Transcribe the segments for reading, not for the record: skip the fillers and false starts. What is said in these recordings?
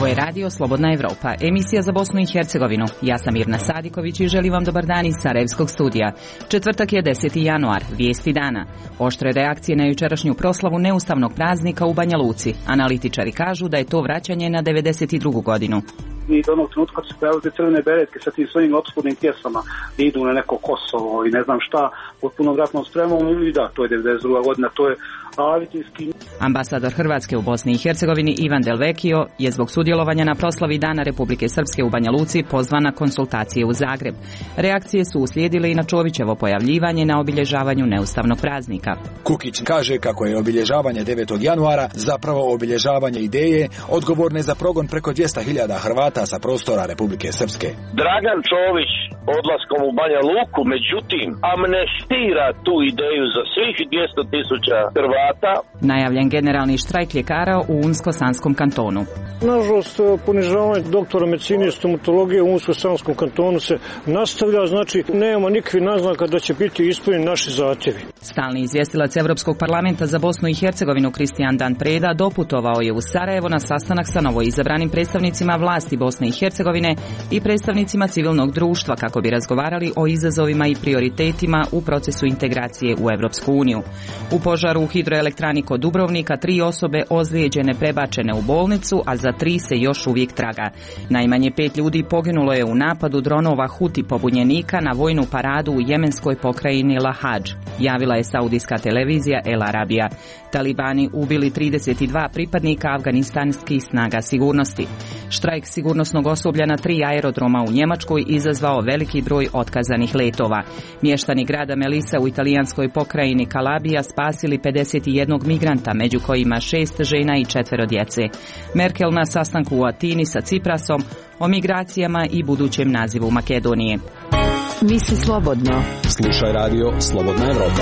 Ovo je radio Slobodna Evropa, emisija za Bosnu i Hercegovinu. Ja sam Mirna Sadiković i želim vam dobar dan iz Sarajevskog studija. Četvrtak je 10. januar, vijesti dana. Oštre reakcije na jučerašnju proslavu neustavnog praznika u Banja Luci. Analitičari kažu da je to vraćanje na 92. godinu. I do onog trenutka kad se pojavili te crvene beretke sa tim svojim opskurnim pjesama, idu na neko Kosovo i ne znam šta, pod punom ratnom spremom, i da, to je 92. godina, to je avitinski. Ambasador Hrvatske u Bosni i Hercegovini Ivan Del Vecchio je zbog sudjelovanja na proslavi Dana Republike Srpske u Banja Luci pozvan na konsultacije u Zagreb. Reakcije su uslijedile i na Čovićevo pojavljivanje na obilježavanju neustavnog praznika. Kukić kaže kako je obilježavanje 9. januara zapravo obilježavanje ideje odgovorne za progon preko 200.000 Hrvata sa prostora Republike Srpske. Dragan Čović odlaskom u Banja Luku, međutim, amnestira tu ideju za svih 200.000 Hrvata. Najavljen generalni štrajk ljekara u Unsko-Sanskom kantonu. Nažalost, ponižavanje doktora medicine i stomatologije u Unsko-Sanskom kantonu se nastavlja, znači nema nikakvih naznaka da će biti ispunjeni naši zahtjevi. Stalni izvjestilac Europskog parlamenta za Bosnu i Hercegovinu Kristijan Dan Preda doputovao je u Sarajevo na sastanak sa novoizabranim predstavnicima vlasti Bosne i Hercegovine i predstavnicima civilnog društva kako bi razgovarali o izazovima i prioritetima u procesu integracije u Europsku uniju. U požaru u hidroelektrani kod Dubrovnika 3 osobe ozlijeđene prebačene u bolnicu, a za 3 se još uvijek traga. Najmanje 5 ljudi poginulo je u napadu dronova Huti pobunjenika na vojnu paradu u jemenskoj pokrajini Lahadž, javila je saudijska televizija El Arabija. Talibani ubili 32 pripadnika afganistanskih snaga sigurnosti. Štrajk sigurnosnog osoblja na 3 aerodroma u Njemačkoj izazvao veliki broj otkazanih letova. Mještani grada Melisa u italijanskoj pokrajini Kalabija spasili 51 migranta, među kojima 6 žena i 4 djece. Merkel na sastanku u Atini sa Ciprasom o migracijama i budućem nazivu Makedonije. Misli slobodno. Slušaj radio Slobodna Evropa.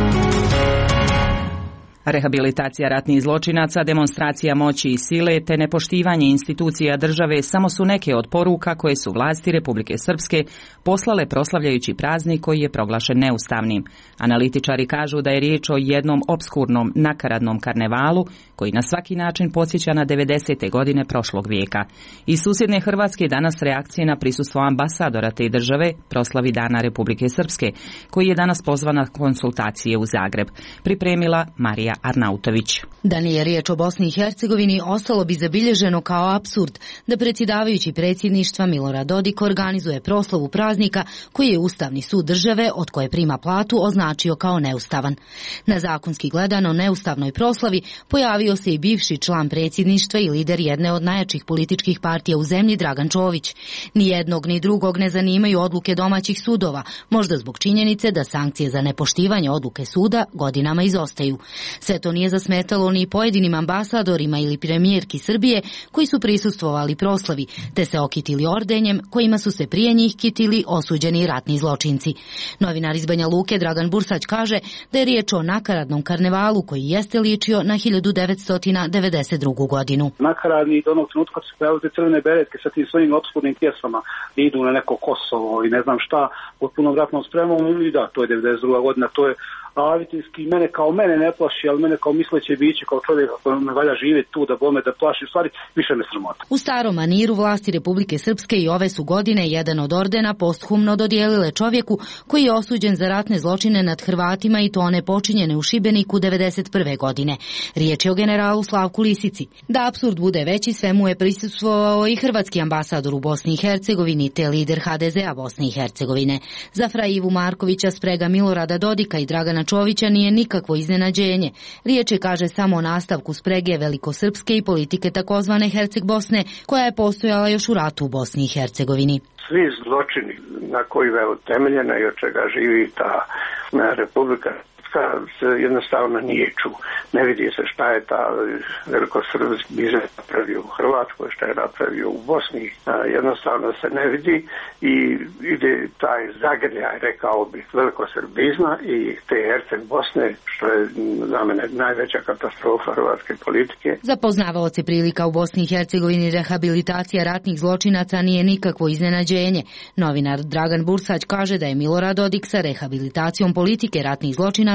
Rehabilitacija ratnih zločinaca, demonstracija moći i sile te nepoštivanje institucija države samo su neke od poruka koje su vlasti Republike Srpske poslale proslavljajući praznik koji je proglašen neustavnim. Analitičari kažu da je riječ o jednom opskurnom, nakaradnom karnevalu koji na svaki način podsjeća na 90. godine prošlog vijeka. Iz susjedne Hrvatske danas reakcije na prisustvo ambasadora te države proslavi Dana Republike Srpske, koji je danas pozvan na konsultacije u Zagreb. Pripremila Marija Arnautović. Da nije riječ o Bosni i Hercegovini, ostalo bi zabilježeno kao apsurd da predsjedavajući predsjedništva Milorad Dodik organizuje proslavu praznika koji je Ustavni sud države, od koje prima platu, označio kao neustavan. Na zakonski gledano neustavnoj proslavi pojavio se i bivši član predsjedništva i lider jedne od najjačih političkih partija u zemlji Dragan Čović. Ni jednog ni drugog ne zanimaju odluke domaćih sudova, možda zbog činjenice da sankcije za nepoštivanje odluke suda godinama izostaju. Sve to nije zasmetalo ni pojedinim ambasadorima ili premijerki Srbije koji su prisustvovali proslavi, te se okitili ordenjem kojima su se prije njih kitili osuđeni ratni zločinci. Novinar iz Banja Luke Dragan Bursać kaže da je riječ o nakaradnom karnevalu koji jeste ličio na 1992. godinu. Nakaradni do onog trenutka kad se pojavili te crvene beretke sa tim svojim opskurnim pjesama, idu na neko Kosovo i ne znam šta, pod punom ratnom spremom, i da, to je 92. godina, to je avitinski, mene ne plaši, ali mene kao misleće biće, kao čovjeka koji me valja živjeti tu da bome da plaši, u stvari više me sramota. U starom maniru vlasti Republike Srpske i ove su godine jedan od ordena posthumno dodijelile čovjeku koji je osuđen za ratne zločine nad Hrvatima i to one počinjene u Šibeniku 91. godine. Riječ je o generalu Slavku Lisici. Da apsurd bude veći, svemu je prisustvovao i hrvatski ambasador u Bosni i Hercegovini te lider HDZ-a Bosne i Hercegovine. Za fra Ivu Markovića sprega Milorada Dodika i Dragana Čovića nije nikakvo iznenađenje. Riječ je, kaže, samo o nastavku sprege velikosrpske i politike takozvane Herceg Bosne, koja je postojala još u ratu u Bosni i Hercegovini. Svi zločini na koji je utemeljena i od čega živi ta Republika se jednostavno nije ču. Ne vidi se šta je ta velikosrpski biznis napravio u Hrvatskoj, šta je napravio u Bosni. Jednostavno se ne vidi i ide taj zagrljaj, rekao bih, velikosrbizma i te Herceg Bosne, što je za mene najveća katastrofa hrvatske politike. Za poznavaoce prilika u Bosni i Hercegovini rehabilitacija ratnih zločinaca nije nikakvo iznenađenje. Novinar Dragan Bursać kaže da je Milorad Dodik sa rehabilitacijom politike ratnih zločinaca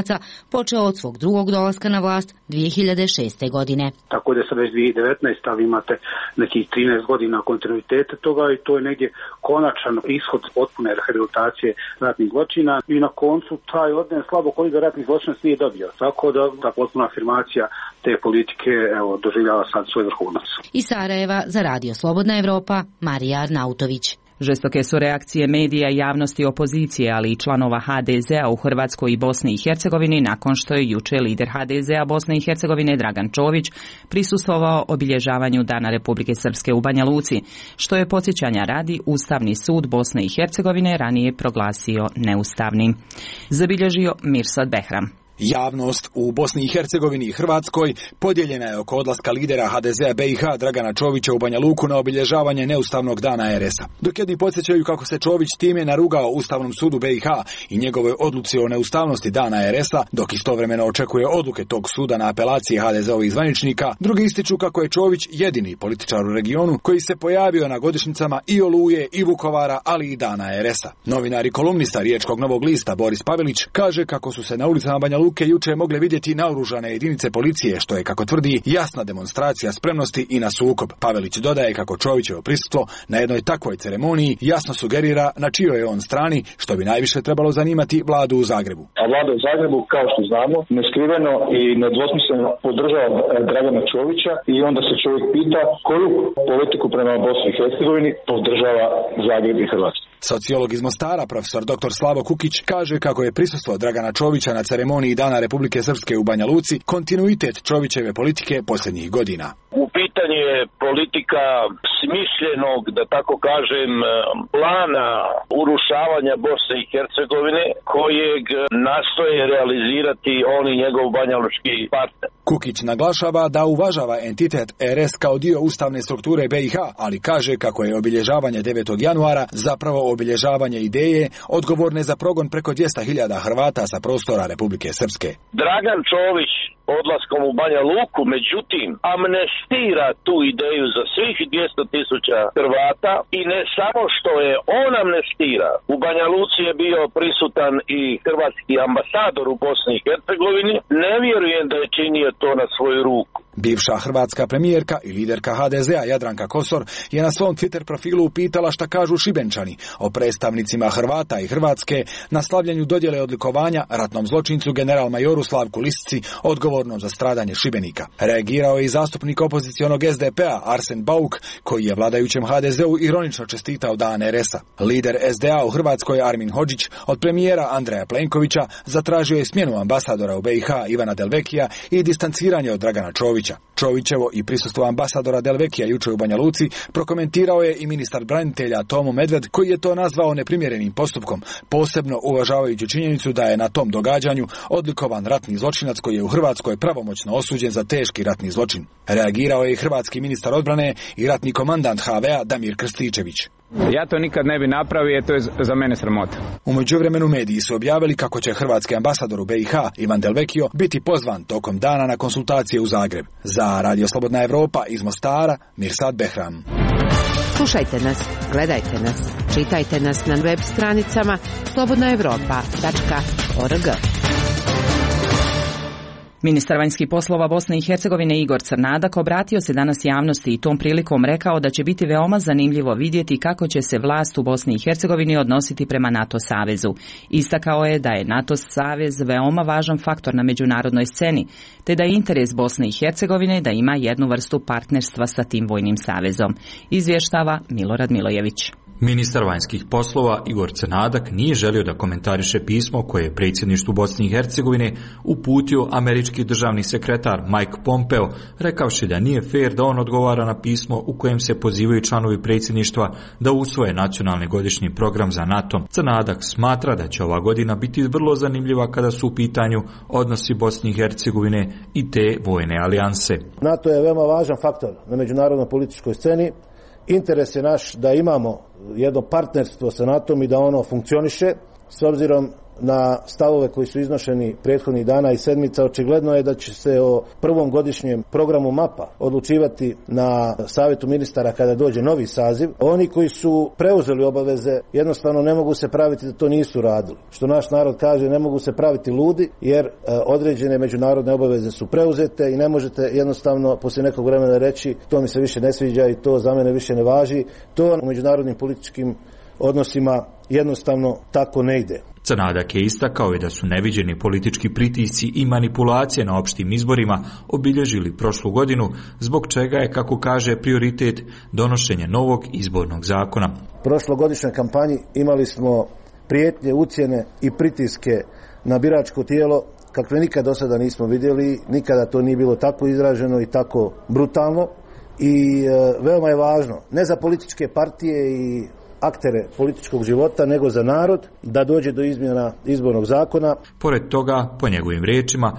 muškaraca počeo od svog drugog dolaska na vlast 2006. godine. Tako da je sad već 2019, ali imate nekih 13 godina kontinuiteta toga i to je negdje konačan ishod potpune rehabilitacije ratnih zločina i na koncu taj orden slabo koji ga ratnih zločina nije dobio. Tako da ta potpuna afirmacija te politike doživljava sad svoj vrhunac. Iz Sarajeva za Radio Slobodna Evropa, Marija Arnautović. Žestoke su reakcije medija, javnosti, opozicije, ali i članova HDZ-a u Hrvatskoj i Bosni i Hercegovini nakon što je juče lider HDZ-a Bosne i Hercegovine Dragan Čović prisustvovao obilježavanju Dana Republike Srpske u Banja Luci, što je podsjećanja radi Ustavni sud Bosne i Hercegovine ranije proglasio neustavnim. Zabilježio Mirsad Behram. Javnost u Bosni i Hercegovini i Hrvatskoj podijeljena je oko odlaska lidera HDZ-a BiH Dragana Čovića u Banja Luku na obilježavanje neustavnog dana RS-a. Dok jedni podsjećaju kako se Čović time narugao Ustavnom sudu BiH i njegove odluci o neustavnosti dana RS-a, dok istovremeno očekuje odluke tog suda na apelacije HDZ-ovih zvaničnika, drugi ističu kako je Čović jedini političar u regionu koji se pojavio na godišnjicama i Oluje i Vukovara, ali i dana RS-a. Novinar i kolumnista Riječkog Novog lista Boris Pavelić kaže kako su se na ulicama Banja Luke juče mogle vidjeti naoružane jedinice policije, što je, kako tvrdi, jasna demonstracija spremnosti i na sukob. Pavelić dodaje kako Čovićevo prisustvo na jednoj takvoj ceremoniji jasno sugerira na čijoj je on strani, što bi najviše trebalo zanimati vladu u Zagrebu. A vlada u Zagrebu, kao što znamo, neskriveno i nedvosmisleno podržava Dragana Čovića i onda se čovjek pita koju politiku prema Bosni i Hercegovini podržava Zagreb i Hrvatska. Sociolog iz Mostara, profesor dr. Slavo Kukić, kaže kako je prisustvo Dragana Čovića na ceremoniji Dana Republike Srpske u Banja Luci kontinuitet Čovićeve politike posljednjih godina. U pitanju je politika smišljenog, da tako kažem, plana urušavanja Bosne i Hercegovine kojeg nastoje realizirati on i njegov banjalučki partner. Kukić naglašava da uvažava entitet RS kao dio ustavne strukture BiH, ali kaže kako je obilježavanje 9. januara zapravo obilježavanje ideje odgovorne za progon preko 200.000 Hrvata sa prostora Republike Srpske. Dragan Čović odlaskom u Banja Luku, međutim, amnestira tu ideju za svih 200.000 Hrvata i ne samo što je on amnestira, u Banja Luci je bio prisutan i hrvatski ambasador u Bosni i Hercegovini, ne vjerujem da je činio to na svoju ruku. Bivša hrvatska premijerka i liderka HDZ-a Jadranka Kosor je na svom Twitter profilu upitala šta kažu Šibenčani o predstavnicima Hrvata i Hrvatske na slavljenju dodjele odlikovanja ratnom zločincu general-majoru Slavku Lisici odgovornom za stradanje Šibenika. Reagirao je i zastupnik opozicionog SDP-a Arsen Bauk, koji je vladajućem HDZ-u ironično čestitao dan RS-a. Lider SDA u Hrvatskoj Armin Hodžić od premijera Andreja Plenkovića zatražio je smjenu ambasadora u BiH Ivana Delvekija i distanciranje od Dragana Čovića. Čovićevo i prisustvo ambasadora Delvekija jučer u Banja Luci prokomentirao je i ministar branitelja Tomo Medved, koji je to nazvao neprimjerenim postupkom, posebno uvažavajući činjenicu da je na tom događanju odlikovan ratni zločinac koji je u Hrvatskoj pravomoćno osuđen za teški ratni zločin. Reagirao je i hrvatski ministar odbrane i ratni komandant HV-a Damir Krstičević. Ja to nikad ne bi napravio, to je za mene sramota. U međuvremenu mediji su objavili kako će hrvatski ambasador u BiH Ivan Delvekio biti pozvan tokom dana na konsultacije u Zagreb. Za Radio Slobodna Evropa iz Mostara, Mirsad Behram. Slušajte nas, gledajte nas, čitajte nas na web stranicama slobodnaevropa.org. Ministar vanjskih poslova Bosne i Hercegovine Igor Crnadak obratio se danas javnosti i tom prilikom rekao da će biti veoma zanimljivo vidjeti kako će se vlast u Bosni i Hercegovini odnositi prema NATO savezu. Istakao je da je NATO savez veoma važan faktor na međunarodnoj sceni, te da je interes Bosne i Hercegovine da ima jednu vrstu partnerstva sa tim vojnim savezom. Izvještava Milorad Milojević. Ministar vanjskih poslova Igor Crnadak nije želio da komentariše pismo koje je predsjedništvu Bosne i Hercegovine uputio američki državni sekretar Mike Pompeo, rekavši da nije fair da on odgovara na pismo u kojem se pozivaju članovi predsjedništva da usvoje nacionalni godišnji program za NATO. Crnadak smatra da će ova godina biti vrlo zanimljiva kada su u pitanju odnosi Bosne i Hercegovine i te vojne alijanse. NATO je veoma važan faktor na međunarodnoj političkoj sceni. Interes je naš da imamo jedno partnerstvo sa NATO-om i da ono funkcioniše. S obzirom na stavove koji su iznošeni prethodnih dana i sedmica, očigledno je da će se o prvom godišnjem programu MAPA odlučivati na savjetu ministara kada dođe novi saziv. Oni koji su preuzeli obaveze jednostavno ne mogu se praviti da to nisu radili. Što naš narod kaže, ne mogu se praviti ludi, jer određene međunarodne obaveze su preuzete i ne možete jednostavno poslije nekog vremena reći to mi se više ne sviđa i to za mene više ne važi. To u međunarodnim političkim odnosima jednostavno tako ne ide. Crnadak je istakao i da su neviđeni politički pritisci i manipulacije na opštim izborima obilježili prošlu godinu, zbog čega je, kako kaže, prioritet donošenje novog izbornog zakona. U prošlogodišnjoj kampanji imali smo prijetnje, ucjene i pritiske na biračko tijelo kakve nikad do sada nismo vidjeli, nikada to nije bilo tako izraženo i tako brutalno. I veoma je važno, ne za političke partije i aktere političkog života, nego za narod, da dođe do izmjena izbornog zakona. Pored toga, po njegovim riječima,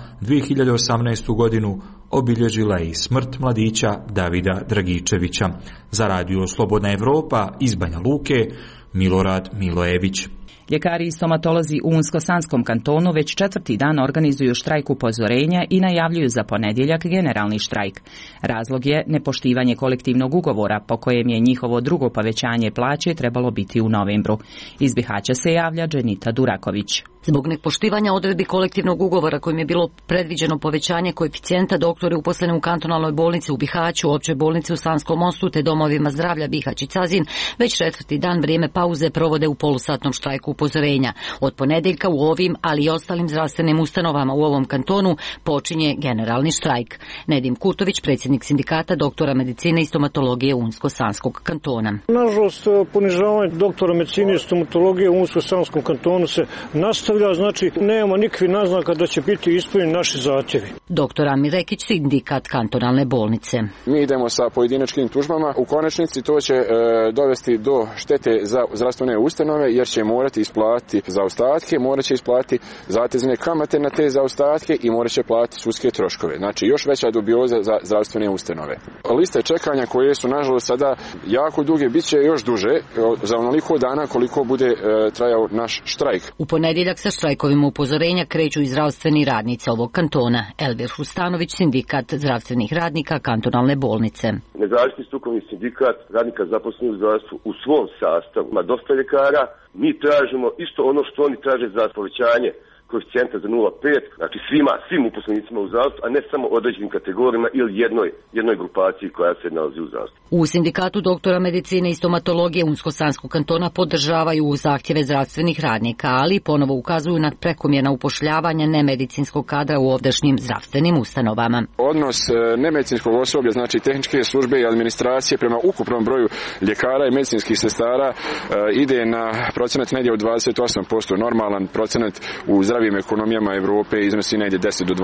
2018. godinu obilježila je i smrt mladića Davida Dragičevića. Za radio Slobodna Evropa iz Banja Luke, Milorad Milojević. Ljekari i stomatolozi u Unsko-Sanskom kantonu već 4. dan organizuju štrajk upozorenja i najavljuju za ponedjeljak generalni štrajk. Razlog je nepoštivanje kolektivnog ugovora po kojem je njihovo drugo povećanje plaće trebalo biti u novembru. Iz Bihaća se javlja Dženita Duraković. Zbog nepoštivanja odredbi kolektivnog ugovora kojim je bilo predviđeno povećanje koeficijenta, doktori uposleni u kantonalnoj bolnici u Bihaću, općoj bolnici u Sanskom Mostu te domovima zdravlja Bihać i Cazin već 4. dan vrijeme pauze provode u polusatnom štrajku upozorenja. Od ponedjeljka u ovim, ali i ostalim zdravstvenim ustanovama u ovom kantonu počinje generalni štrajk. Nedim Kurtović, predsjednik sindikata doktora medicine i stomatologije Unsko-Sanskog kantona. Nažalost, ponižavanje doktora medicine i stomatologije u Unsko-Sanskom kantonu se nastavlja. Znači, nemamo nikakvih naznaka da će biti ispunjeni naši zahtjevi. Doktor Amir Rekić, sindikat kantonalne bolnice. Mi idemo sa pojedinačnim tužbama. U konačnici to će dovesti do štete za zdravstvene ustanove, jer će morati isplatiti zaostatke, morat će isplatiti zatezne kamate na te zaostatke i morat će platiti sudske troškove. Znači, još veća dubioza za zdravstvene ustanove. Liste čekanja koje su, nažalost, sada jako duge, bit će još duže za onoliko dana koliko bude trajao naš štrajk. U ponedjeljak sa štrajkovima upozorenja kreću i zdravstveni radnici ovog kantona. Elvir Hustanović, sindikat zdravstvenih radnika kantonalne bolnice. Nezavisni strukovni sindikat radnika zaposlenih u zdravstvu u svom sastavu ima dosta ljekara. Mi tražimo isto ono što oni traže za povećanje koeficijenta za 0,5, znači svim uposlenicima u zdravstvu, a ne samo određenim kategorijama ili jednoj grupaciji koja se nalazi u zdravstvu. U sindikatu doktora medicine i stomatologije Unsko-Sanskog kantona podržavaju zahtjeve zdravstvenih radnika, ali ponovo ukazuju na prekomjerna upošljavanja nemedicinskog kadra u ovdašnjim zdravstvenim ustanovama. Odnos nemedicinskog osoblja, znači tehničke službe i administracije prema ukupnom broju ljekara i medicinskih sestara ide na procenat negdje od 28%, normalan procenat u zdravim ekonomijama Evrope iznosi negdje 10 do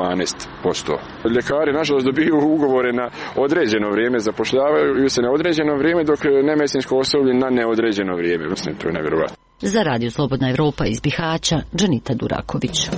12%. Ljekari, nažalost, dobiju ugovore na određeno vrijeme, zapošljavaju se na određeno vrijeme, dok nemedicinsko osoblje na neodređeno vrijeme. Mislim, to je nevjerovatno. Za radio Slobodna Evropa iz Bihaća, Dženita Duraković.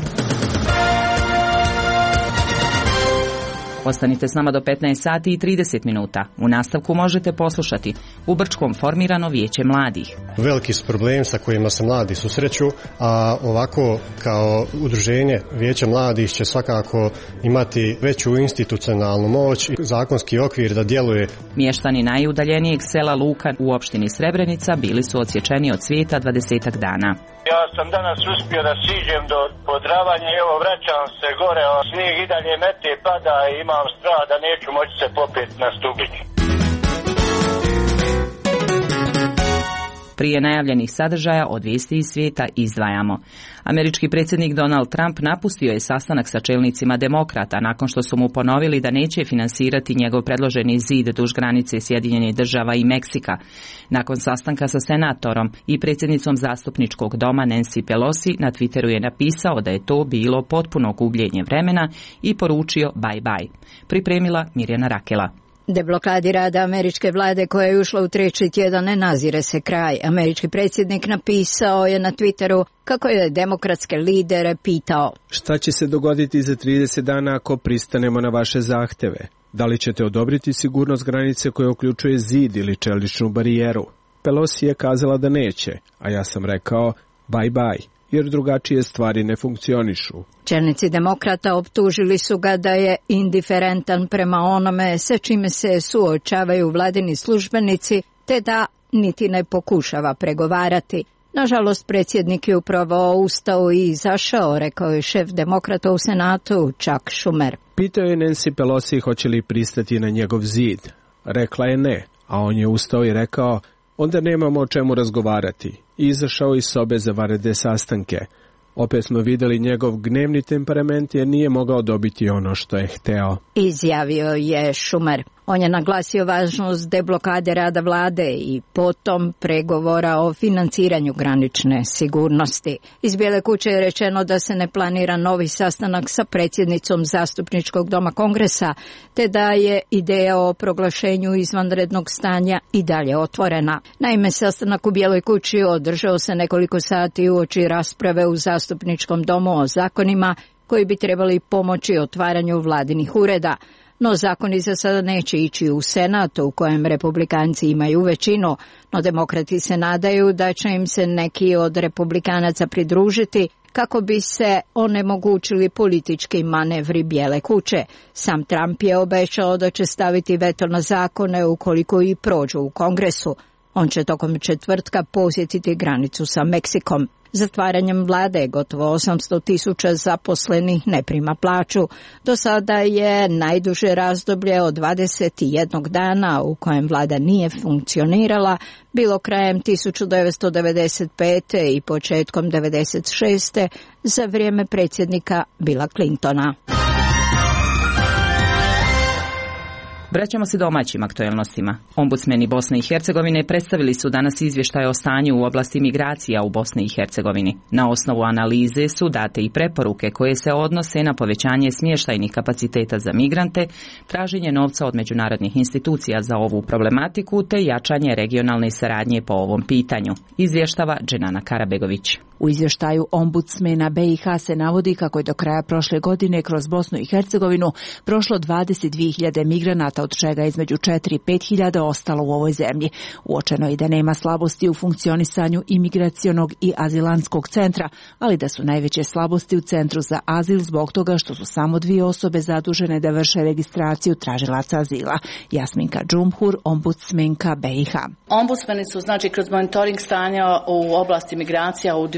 Ostanite s nama do 15 sati i 30 minuta. U nastavku možete poslušati u Brčkom formirano vijeće mladih. Veliki su problem sa kojima se mladi susreću, a ovako kao udruženje vijeća mladih će svakako imati veću institucionalnu moć i zakonski okvir da djeluje. Mještani najudaljenijeg sela Luka u opštini Srebrenica bili su odsječeni od svijeta 20-ak dana. Ja sam danas uspio da siđem do Podravanja i evo vraćam se gore, a snijeg i dalje mete, pada i imam strah da neću moći se popet na Stubić. Prije najavljenih sadržaja od vijesti iz svijeta izdvajamo. Američki predsjednik Donald Trump napustio je sastanak sa čelnicima demokrata nakon što su mu ponovili da neće finansirati njegov predloženi zid duž granice Sjedinjenih Država i Meksika. Nakon sastanka sa senatorom i predsjednicom zastupničkog doma Nancy Pelosi na Twitteru je napisao da je to bilo potpuno gubljenje vremena i poručio bye bye. Pripremila Mirjana Rakela. Deblokadi rada američke vlade koja je ušla u 3. tjedan ne nazire se kraj. Američki predsjednik napisao je na Twitteru kako je demokratske lidere pitao: šta će se dogoditi za 30 dana ako pristanemo na vaše zahtjeve? Da li ćete odobriti sigurnost granice koja uključuje zid ili čeličnu barijeru? Pelosi je kazala da neće, a ja sam rekao bye bye. jer drugačije stvari ne funkcionišu. Čelnici demokrata optužili su ga da je indiferentan prema onome sa čime se suočavaju vladini službenici, te da niti ne pokušava pregovarati. Nažalost, predsjednik je upravo ustao i izašao, rekao je šef demokrata u Senatu Chuck Schumer. Pitao je Nancy Pelosi hoće li pristati na njegov zid. Rekla je ne, a on je ustao i rekao, onda nemamo o čemu razgovarati. I izašao iz sobe za vanredne sastanke. Opet smo vidjeli njegov gnevni temperament jer nije mogao dobiti ono što je hteo. Izjavio je Schumer. On je naglasio važnost deblokade rada vlade i potom pregovora o financiranju granične sigurnosti. Iz Bijele kuće je rečeno da se ne planira novi sastanak sa predsjednicom zastupničkog doma Kongresa, te da je ideja o proglašenju izvanrednog stanja i dalje otvorena. Naime, sastanak u Bijeloj kući održao se nekoliko sati uoči rasprave u zastupničkom domu o zakonima koji bi trebali pomoći otvaranju vladinih ureda. No zakoni za sada neće ići u Senat, u kojem republikanci imaju većinu, no demokrati se nadaju da će im se neki od republikanaca pridružiti kako bi se onemogućili politički manevri Bijele kuće. Sam Trump je obećao da će staviti veto na zakone ukoliko i prođu u Kongresu. On će tokom četvrtka posjetiti granicu sa Meksikom. Zatvaranjem vlade gotovo 800.000 zaposlenih ne prima plaću. Do sada je najduže razdoblje od 21 dana u kojem vlada nije funkcionirala bilo krajem 1995. i početkom 1996. za vrijeme predsjednika Billa Clintona. Vraćamo se domaćim aktuelnostima. Ombudsmeni Bosne i Hercegovine predstavili su danas izvještaj o stanju u oblasti migracija u Bosni i Hercegovini. Na osnovu analize su date i preporuke koje se odnose na povećanje smještajnih kapaciteta za migrante, traženje novca od međunarodnih institucija za ovu problematiku te jačanje regionalne saradnje po ovom pitanju. Izvještava Dženana Karabegović. U izvještaju ombudsmena BiH se navodi kako je do kraja prošle godine kroz Bosnu i Hercegovinu prošlo 22.000 migranata, od čega između 4 i 5.000 ostalo u ovoj zemlji. Uočeno je da nema slabosti u funkcionisanju imigracionog i azilantskog centra, ali da su najveće slabosti u centru za azil zbog toga što su samo 2 osobe zadužene da vrše registraciju tražilaca azila. Jasminka Džumhur, ombudsmenka BiH. Ombudsmeni su kroz monitoring stanja u oblasti migracija u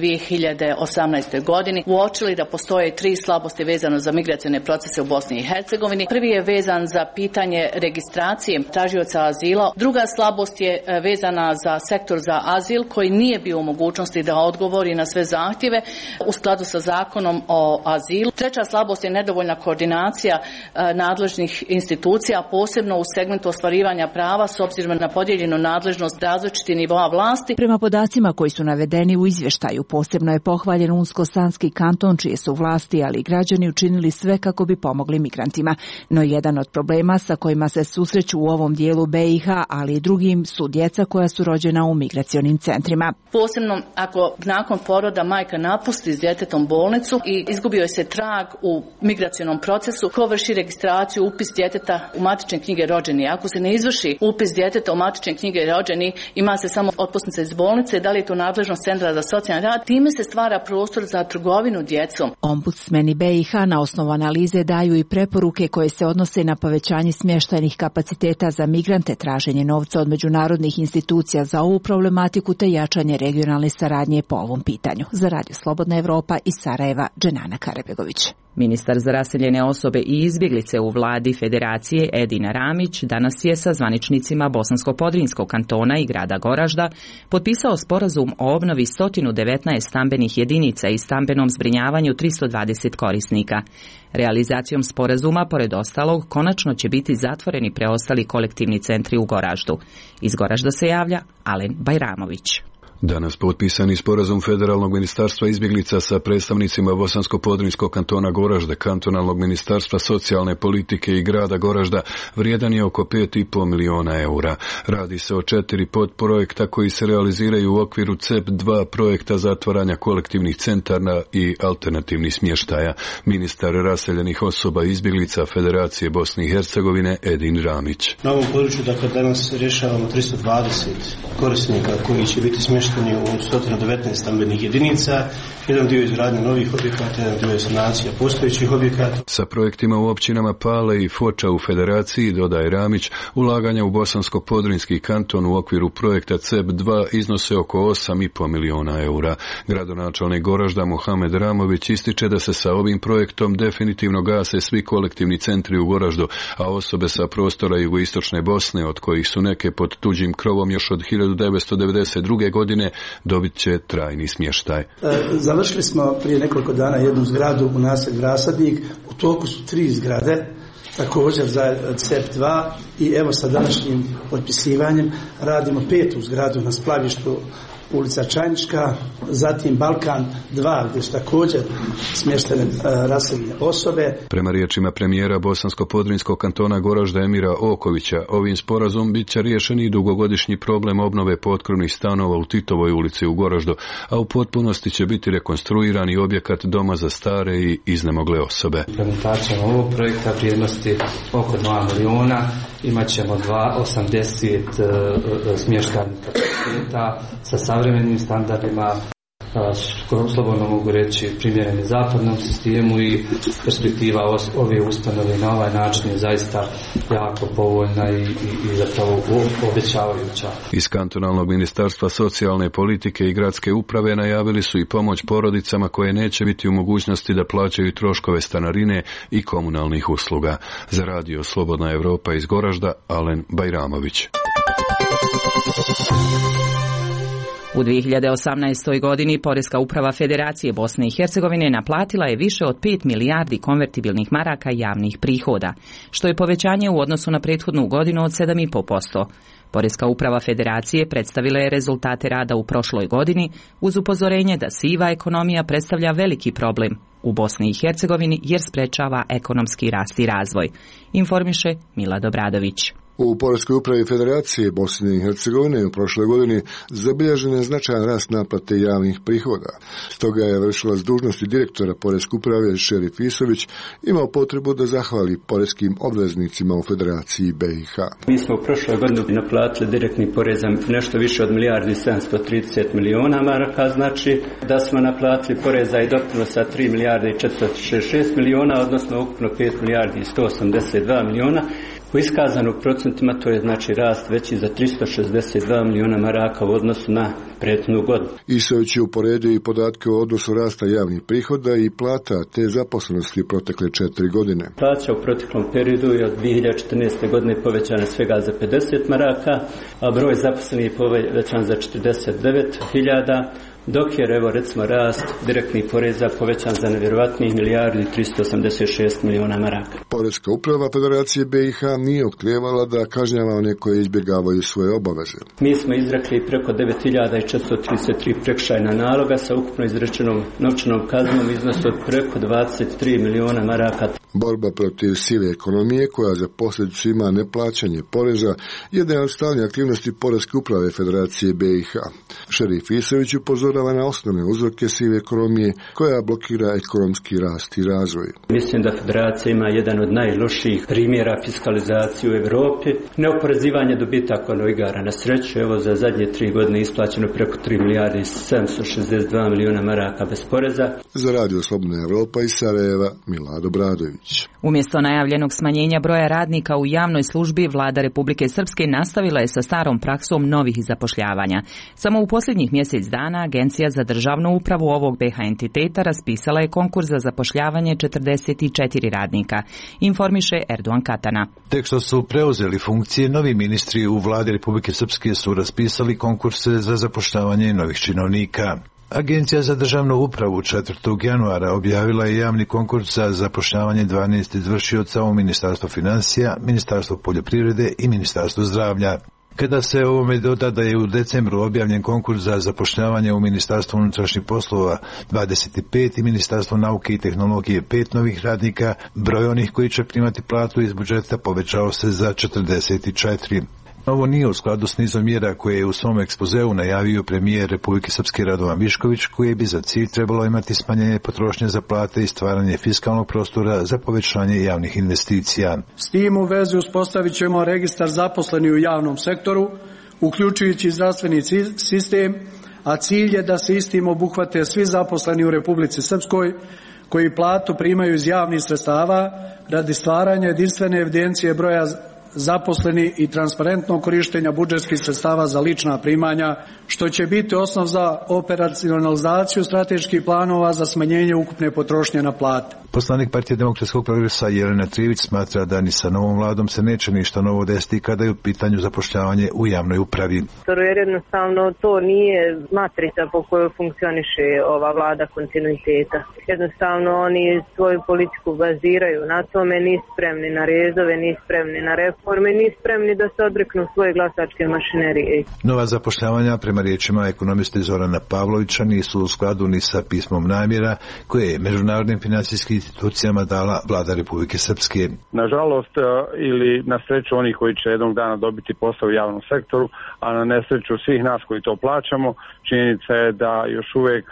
2018. godini uočili da postoje 3 slabosti vezano za migracione procese u Bosni i Hercegovini. Prvi je vezan za pitanje registracije tražioca azila. Druga slabost je vezana za sektor za azil koji nije bio u mogućnosti da odgovori na sve zahtjeve u skladu sa zakonom o azilu. Treća slabost je nedovoljna koordinacija nadležnih institucija, posebno u segmentu ostvarivanja prava s obzirom na podijeljenu nadležnost različitih nivoa vlasti. Prema podacima koji su navedeni u izvještaju, posebno je pohvaljen Unsko-Sanski kanton, čije su vlasti, ali i građani učinili sve kako bi pomogli migrantima. No jedan od problema sa kojima se susreću u ovom dijelu BiH, ali i drugim, su djeca koja su rođena u migracionim centrima. Posebno ako nakon poroda majka napusti s djetetom bolnicu i izgubio se trag u migracionom procesu, ko vrši registraciju, upis djeteta u matične knjige rođeni. Ako se ne izvrši upis djeteta u matične knjige rođeni, ima se samo otpusnica iz bolnice, da li je to nadležnost centra za socijalni rad, time se stvara prostor za trgovinu djecom. Ombudsmeni BiH na osnovu analize daju i preporuke koje se odnose na povećanje smještajnih kapaciteta za migrante, traženje novca od međunarodnih institucija za ovu problematiku te jačanje regionalne saradnje po ovom pitanju. Za Radio Slobodna Evropa iz Sarajeva, Dženana Karabegović. Ministar za raseljene osobe i izbjeglice u vladi Federacije Edin Ramić danas je sa zvaničnicima Bosansko-Podrinjskog kantona i grada Goražda potpisao sporazum o obnovi 119 stambenih jedinica i stambenom zbrinjavanju 320 korisnika. Realizacijom sporazuma, pored ostalog, konačno će biti zatvoreni preostali kolektivni centri u Goraždu. Iz Goražda se javlja Alen Bajramović. Danas potpisani sporazum Federalnog ministarstva izbjeglica sa predstavnicima Bosansko-Podrinjskog kantona Goražde, kantonalnog ministarstva socijalne politike i grada Goražda vrijedan je oko 5,5 miliona eura. Radi se o 4 podprojekta koji se realiziraju u okviru CEP2 projekta zatvaranja kolektivnih centara i alternativnih smještaja. Ministar raseljenih osoba i izbjeglica Federacije Bosne i Hercegovine Edin Ramić. Na ovom području danas rješavamo 320 korisnika koji će biti smješteni smješteni u 119 stambenih jedinica, jedan dio izgradnje novih objekata, jedan dio je sanacija postojećih objekata. Sa projektima u općinama Pale i Foča u Federaciji, dodaje Ramić, ulaganja u Bosansko-Podrinjski kanton u okviru projekta CEB2 iznose oko 8,5 miliona eura. Gradonačelnik Goražda Mohamed Ramović ističe da se sa ovim projektom definitivno gase svi kolektivni centri u Goraždu, a osobe sa prostora jugoistočne Bosne, od kojih su neke pod tuđim krovom još od 1992. godine, dobit će trajni smještaj. Završili smo prije nekoliko dana jednu zgradu u naselju Rasadnik, u toku su 3 zgrade, također za CEP2 i evo sa današnjim potpisivanjem radimo 5. zgradu na splavištu ulica Čajnička, zatim Balkan 2 gdje su također smještene raseljene osobe. Prema riječima premijera Bosansko-Podrinjskog kantona Goražda Emira Okovića, ovim sporazum bit će riješen i dugogodišnji problem obnove potkrovnih stanova u Titovoj ulici u Goraždu, a u potpunosti će biti rekonstruirani objekat doma za stare i iznemogle osobe. Implementacijom ovog projekta vrijednosti oko 2 miliona imat ćemo 80 smještajnih kapaciteta sa savremenim standardima, slobodno mogu reći primjereni zapadnom sistemu, i perspektiva ove ustanove na ovaj način je zaista jako povoljna i zapravo obećavajuća. Iz kantonalnog ministarstva socijalne politike i gradske uprave najavili su i pomoć porodicama koje neće biti u mogućnosti da plaćaju troškove stanarine i komunalnih usluga. Za radio Slobodna Evropa iz Goražda, Alen Bajramović. U 2018. godini Poreska uprava Federacije Bosne i Hercegovine naplatila je više od 5 milijardi konvertibilnih maraka javnih prihoda, što je povećanje u odnosu na prethodnu godinu od 7,5%. Poreska uprava Federacije predstavila je rezultate rada u prošloj godini uz upozorenje da siva ekonomija predstavlja veliki problem u Bosni i Hercegovini jer sprečava ekonomski rast i razvoj, informiše Milad Obradović. U Poreskoj upravi Federacije Bosne i Hercegovine u prošloj godini zabilježen je značajan rast naplate javnih prihoda. Stoga je vršilac dužnosti direktora Poreske uprave Šerif Isović imao potrebu da zahvali poreskim obveznicima u Federaciji BiH. Mi smo u prošloj godini naplatili direktni porez nešto više od milijardi 730 miliona maraka, znači da smo naplatili poreza i doprinosa 3 milijarde i 466 miliona, odnosno ukupno 5 milijardi i 182 miliona. U iskazanu procentima to je znači rast veći za 362 miliona maraka u odnosu na prethodnu godinu. Isović je uporedio i podatke o odnosu rasta javnih prihoda i plata te zaposlenosti protekle 4 godine. Plaća u proteklom periodu je od 2014. godine povećana svega za 50 maraka, a broj zaposlenih je povećan za 49.000. Dok je, evo recimo, rast direktnih poreza povećan za nevjerovatnih milijardi 386 miliona maraka. Poreska uprava Federacije BiH nije otkrijevala da kažnjava one koje izbjegavaju svoje obaveze. Mi smo izrekli preko 9433 prekršajna naloga sa ukupno izrečenom novčanom kaznom iznosu od preko 23 miliona maraka. Borba protiv sive ekonomije koja za posljedicu ima neplaćanje poreza jedna od stalnih aktivnosti Poreske uprave Federacije BiH. Šerif Isović upozorava na osnovne uzroke sive ekonomije koja blokira ekonomski rast i razvoj. Mislim da Federacija ima jedan od najlošijih primjera fiskalizacije u Europi. Neoporezivanje dobitaka od igara na sreću. Evo za zadnje 3 godine isplaćeno preko 3 milijarde i 762 miliona maraka bez poreza. Za radio Slobodna Evropa iz Sarajeva, Milad Obradović. Umjesto najavljenog smanjenja broja radnika u javnoj službi, vlada Republike Srpske nastavila je sa starom praksom novih zapošljavanja. Samo u posljednjih mjesec dana Agencija za državnu upravu ovog BiH entiteta raspisala je konkurs za zapošljavanje 44 radnika, informiše Erdogan Katana. Tek što su preuzeli funkcije, novi ministri u vladi Republike Srpske su raspisali konkurse za zapošljavanje novih činovnika. Agencija za državnu upravu 4. januara objavila je javni konkurs za zapošljavanje 12 izvršioca u Ministarstvu financija, Ministarstvu poljoprivrede i Ministarstvu zdravlja. Kada se ovome doda da je u decembru objavljen konkurs za zapošljavanje u Ministarstvu unutrašnjih poslova 25 i Ministarstvu nauke i tehnologije 5 novih radnika, broj onih koji će primati platu iz budžeta povećao se za 44. Ovo nije u skladu s nizom mjera koje je u svom ekspozeu najavio premijer Republike Srpske Radovan Višković, koje bi za cilj trebalo imati smanjenje potrošnje za plate i stvaranje fiskalnog prostora za povećanje javnih investicija. S tim u vezi uspostavit ćemo registar zaposlenih u javnom sektoru, uključujući zdravstveni sistem, a cilj je da se istim obuhvate svi zaposleni u Republici Srpskoj koji platu primaju iz javnih sredstava radi stvaranja jedinstvene evidencije broja zaposleni i transparentnog korištenja budžetskih sredstava za lična primanja, što će biti osnov za operacionalizaciju strateških planova za smanjenje ukupne potrošnje na plate. Poslanik Partije demokratskog progresa Jelena Trivić smatra da ni sa novom vladom se neće ništa novo desiti kada je u pitanju zapošljavanje u javnoj upravi. Jer jednostavno to nije matrica po kojoj funkcioniše ova vlada kontinuiteta. Jednostavno oni svoju politiku baziraju na tome, nisu spremni na rezove, nisu spremni na reforme, nisu spremni da se odreknu svoje glasačke mašinerije. Nova zapošljavanja, prema riječima ekonomiste Zorana Pavlovića, nisu u skladu ni sa pismom namjera koje je međunarodnim financijskim institucijama dala vlada Republike Srpske. Nažalost ili na sreću onih koji će jednog dana dobiti posao u javnom sektoru, a na nesreću svih nas koji to plaćamo, činjenica je da još uvijek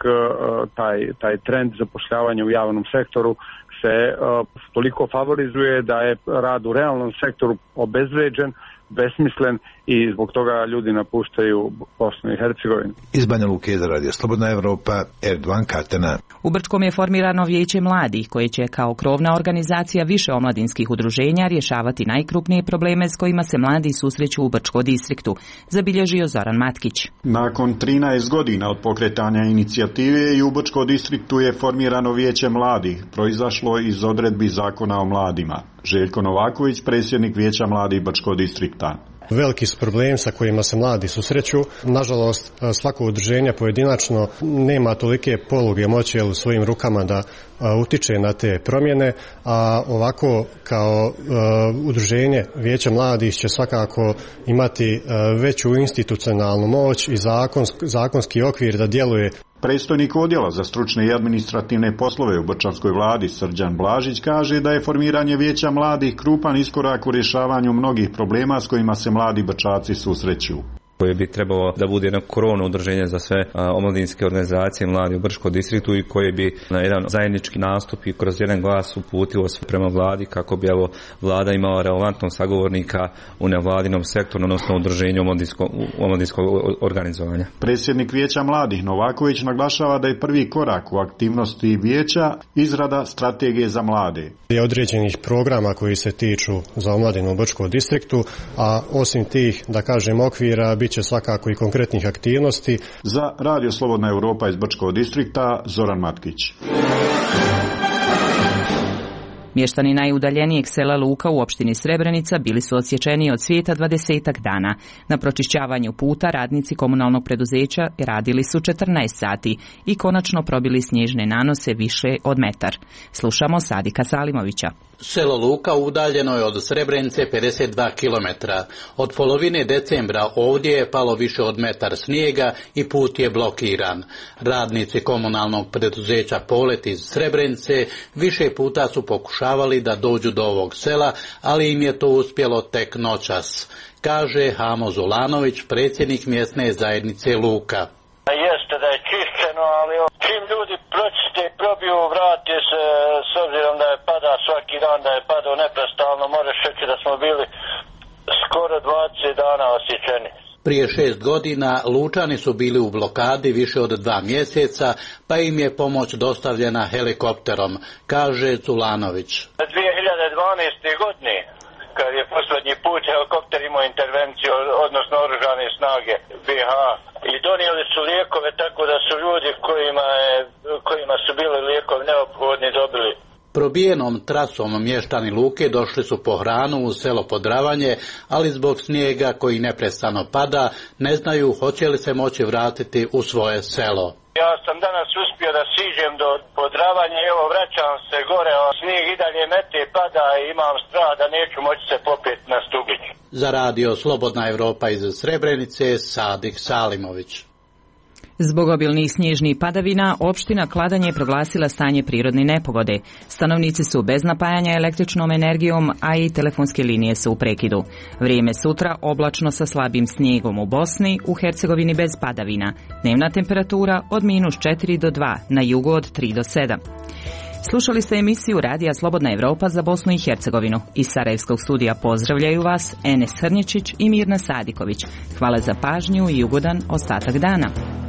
taj trend zapošljavanja u javnom sektoru se toliko favorizuje da je rad u realnom sektoru obezvređen, besmislen i zbog toga ljudi napuštaju Bosnu i Hercegovinu. Iz Banja Luke za Radio Slobodna Evropa, Erdovan Katena. U Brčkom je formirano Vijeće mladih koje će kao krovna organizacija više omladinskih udruženja rješavati najkrupnije probleme s kojima se mladi susreću u Brčkom distriktu, zabilježio Zoran Matkić. Nakon 13 godina od pokretanja inicijative i u Brčkom distriktu je formirano Vijeće mladih, proizašlo iz odredbi Zakona o mladima. Željko Novaković, predsjednik Vijeća mladih Brčkog distrikta. Veliki su problem sa kojima se mladi susreću. Nažalost, svako udruženje pojedinačno nema tolike poluge moći u svojim rukama da utiče na te promjene, a ovako kao udruženje Vijeća mladih će svakako imati veću institucionalnu moć i zakonski okvir da djeluje. Predstojnik odjela za stručne i administrativne poslove u Brčanskoj vladi Srđan Blažić kaže da je formiranje Vijeća mladih krupan iskorak u rješavanju mnogih problema s kojima se mladi Brčaci susreću. Koje bi trebalo da bude jedno krovno udruženje za sve omladinske organizacije mladi u Brčkom distriktu i koje bi na jedan zajednički nastup i kroz jedan glas uputilo sve prema vladi kako bi vlada imala relevantnog sagovornika u nevladinom sektoru, odnosno udruženju omladinskog organizovanja. Predsjednik Vijeća mladih Novaković naglašava da je prvi korak u aktivnosti vijeća izrada strategije za mlade. Je određenih programa koji se tiču za omladinu u Brčkom distriktu, a osim tih, da kažem, okvira će svakako i konkretnih aktivnosti. Za Radio Slobodna Evropa iz Brčkog distrikta, Zoran Matkić. Mještani najudaljenijeg sela Luka u opštini Srebrenica bili su odsječeni od svijeta 20 dana. Na pročišćavanju puta radnici komunalnog preduzeća radili su 14 sati i konačno probili snježne nanose više od metar. Slušamo Sadika Salimovića. Selo Luka udaljeno je od Srebrenice 52 km. Od polovine decembra ovdje je palo više od metar snijega i put je blokiran. Radnici komunalnog preduzeća Polet iz Srebrenice više puta su pokušavali da dođu do ovog sela, ali im je to uspjelo tek noćas, kaže Hamo Zulanović, predsjednik mjesne zajednice Luka. Jeste da je čišćeno, ali čim ljudi pročiste i probiju, vrati se, s obzirom da je pada svaki dan, da je padao neprestano, možeš reći da smo bili skoro 20 dana osjećeni. Prije 6 godina Lučani su bili u blokadi više od 2 mjeseca, pa im je pomoć dostavljena helikopterom, kaže Zulanović. 2012. godine, kad je posljednji put helikopter imao intervenciju, odnosno oružane snage BiH, i donijeli su lijekove tako da su ljudi kojima su bili lijekovi neophodni dobili. Probijenom trasom mještani Luke došli su po hranu u selo Podravanje, ali zbog snijega koji neprestano pada ne znaju hoće li se moći vratiti u svoje selo. Ja sam danas uspio da siđem do Podravanja i evo vraćam se gore, a snijeg i dalje mete, pada i imam strah da neću moći se popeti na Stubić. Za Radio Slobodna Evropa iz Srebrenice, Sadik Salimović. Zbog obilnih snježnih padavina, opština Kladanje je proglasila stanje prirodne nepogode. Stanovnici su bez napajanja električnom energijom, a i telefonske linije su u prekidu. Vrijeme sutra oblačno sa slabim snijegom u Bosni, u Hercegovini bez padavina. Dnevna temperatura od -4 do 2, na jugu od 3 do 7. Slušali ste emisiju Radija Slobodna Evropa za Bosnu i Hercegovinu. Iz Sarajevskog studija pozdravljaju vas Enes Hrnječić i Mirna Sadiković. Hvala za pažnju i ugodan ostatak dana.